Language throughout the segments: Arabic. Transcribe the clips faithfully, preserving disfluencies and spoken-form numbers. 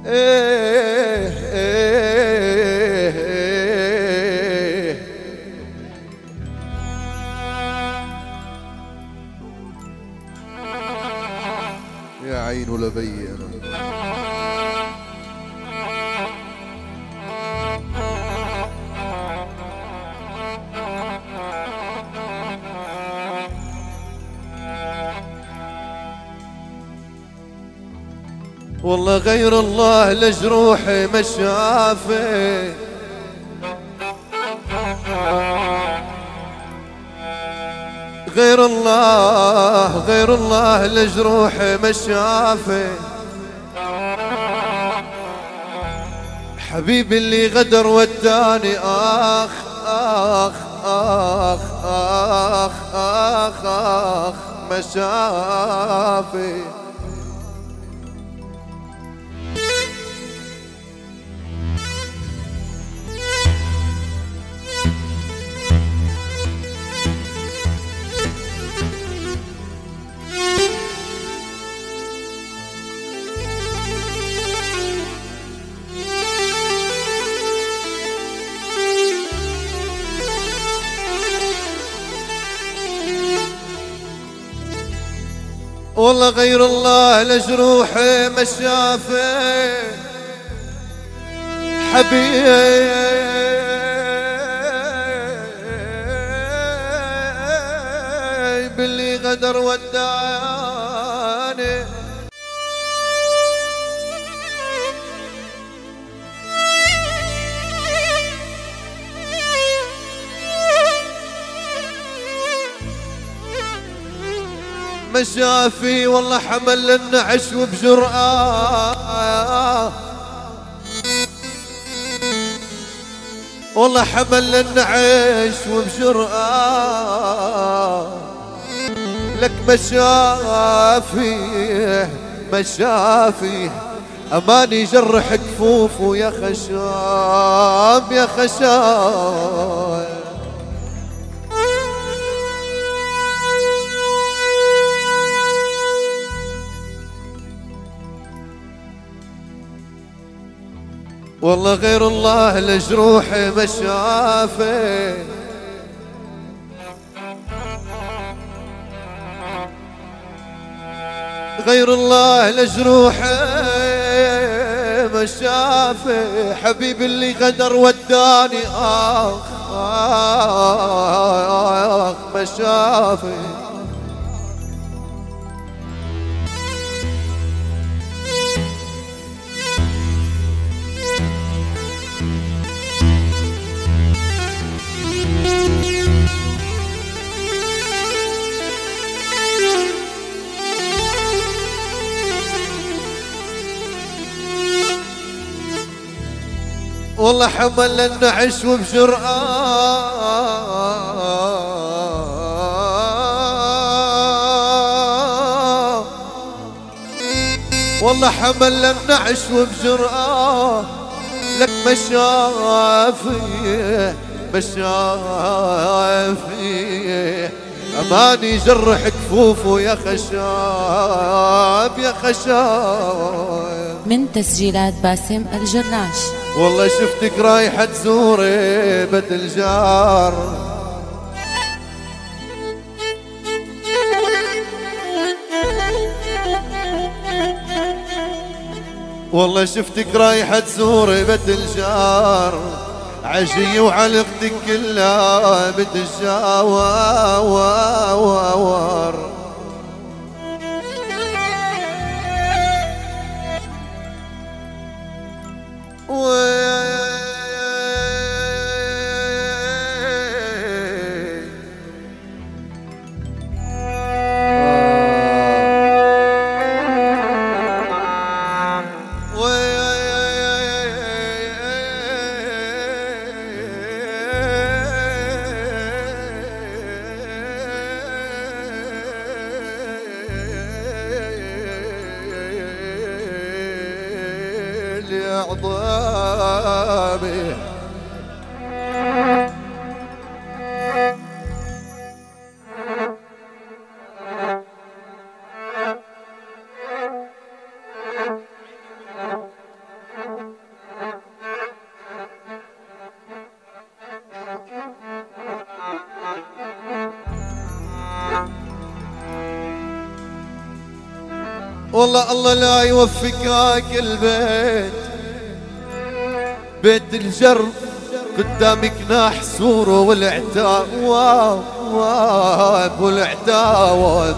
إيه إيه إيه يا عين لبي أنا والله غير الله لجروحي ما شافي غير الله غير الله لجروحي ما شافي حبيبي اللي غدر وداني آخ آخ آخ آخ آخ آخ ما شافي والله غير الله لجروحي ما شافي حبيبي اللي غدر وداني ما شافي والله حمل النعش وبجرأة والله حمل النعش وبجرأة لك ما شافي ما شافي أماني جرح كفوفه يا خشام يا خشام والله غير الله لجروحي ما شافي غير الله لجروحي ما شافي حبيبي اللي غدر وداني آخ آخ ما شافي والله حمل النعش وبجرأة والله حمل النعش وبجرأة لك ما شافي ما شافي أماني جرح كفوفه يا خشاب يا خشاب من تسجيلات باسم الجراش. والله شفتك رايحة تزوري بيت الجار والله شفتك رايحة تزوري بيت الجار عشية وعلقتك كلها بيت الجوار عظامي والله الله لا يوفقك البيت بيت الجر قدامك ناح سوره والعتاب والعتاب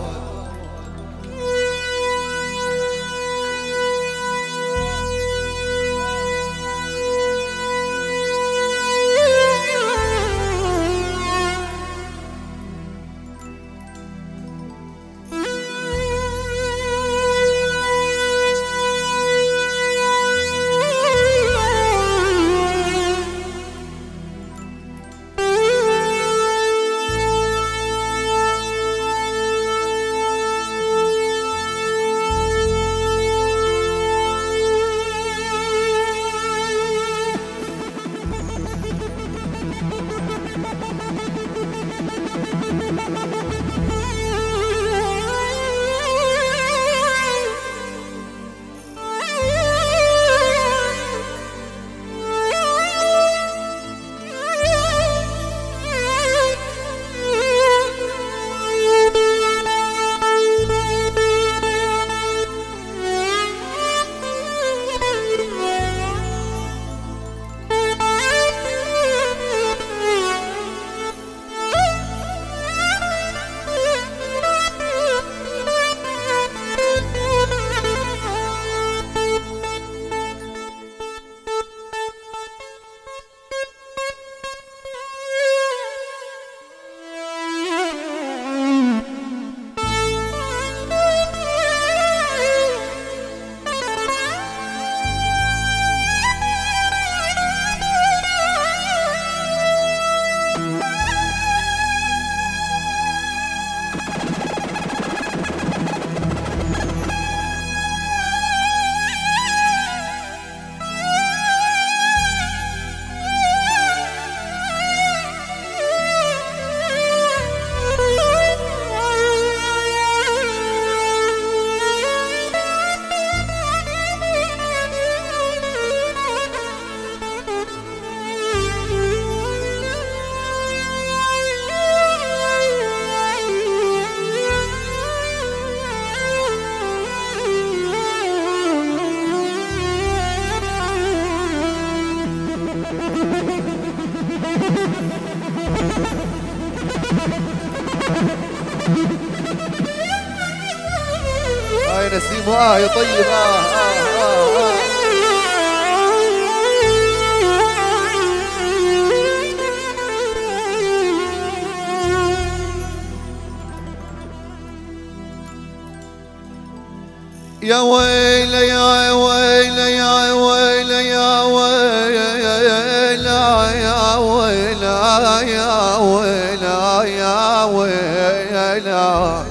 هاي نسيم اه يا طيب اه اه اه, آه. يا ويل يا ويل يا ويل يا ويل يا ويل يا ويل يا ويل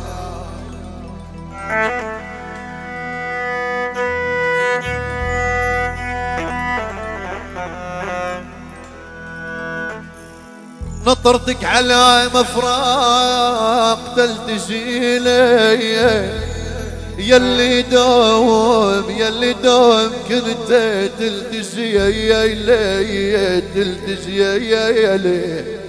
نطرتك على مفراق تلتجي لي يلي دوم يلي دوم كنت تلتجي يا لي تلتجي يا لي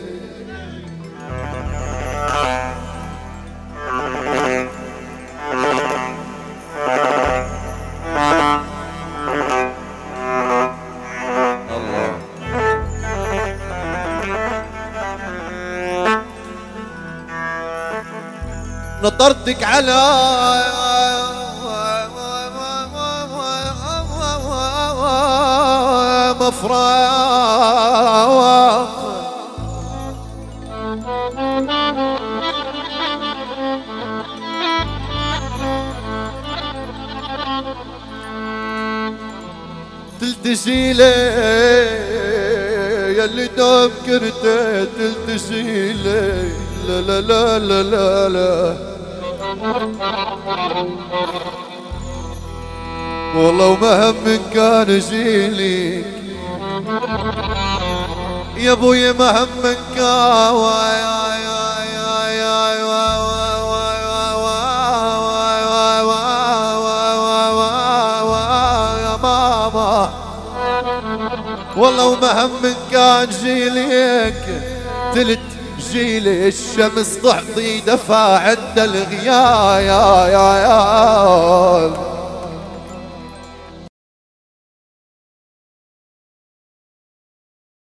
نطرتك على مفراق تلتجي لي يلي دوم كنت تلتجي لي لا لا لا لا لا لا والله وما هم كان جيلك يا ابوي ما هم كان يا ماما والله وما هم كان جيلك تلت جيل الشمس تعطي دفع عند الغيال.